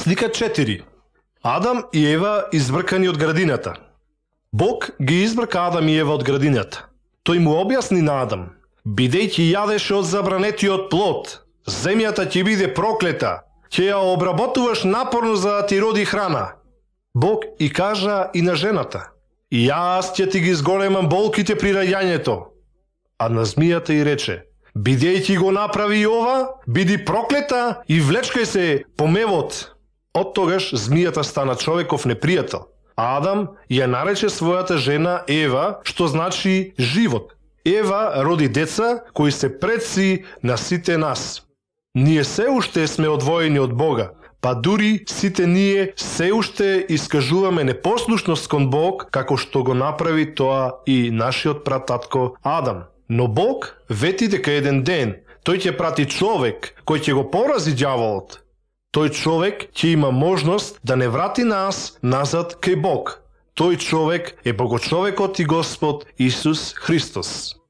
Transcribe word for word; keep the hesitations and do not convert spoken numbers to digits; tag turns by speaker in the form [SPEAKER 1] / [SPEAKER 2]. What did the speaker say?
[SPEAKER 1] Слика четири. Адам и Ева избркани од градината. Бог ги избрка Адам и Ева од градината. Тој му објасни на Адам: бидејќи јадеш од забранетиот плод, земјата ќе биде проклета, ќе ја обработуваш напорно за да ти роди храна. Бог и кажа и на жената: и јас ќе ти ги зголемам болките при раѓањето. А на змијата и рече: бидејќи го направи и ова, биди проклета и влечкај се по мевот. Од тогаш змијата стана човеков непријател. А Адам ја нарече својата жена Ева, што значи живот. Ева роди деца кои се предци на сите нас. Ние се уште сме одвоени од Бога, па дури сите ние се уште искажуваме непослушност кон Бог, како што го направи тоа и нашиот прататко Адам. Но Бог вети дека еден ден тој ќе прати човек кој ќе го порази ѓаволот. Тој човек ќе има можност да не врати нас назад кај Бог. Тој човек е Богочовекот и Господ Исус Христос.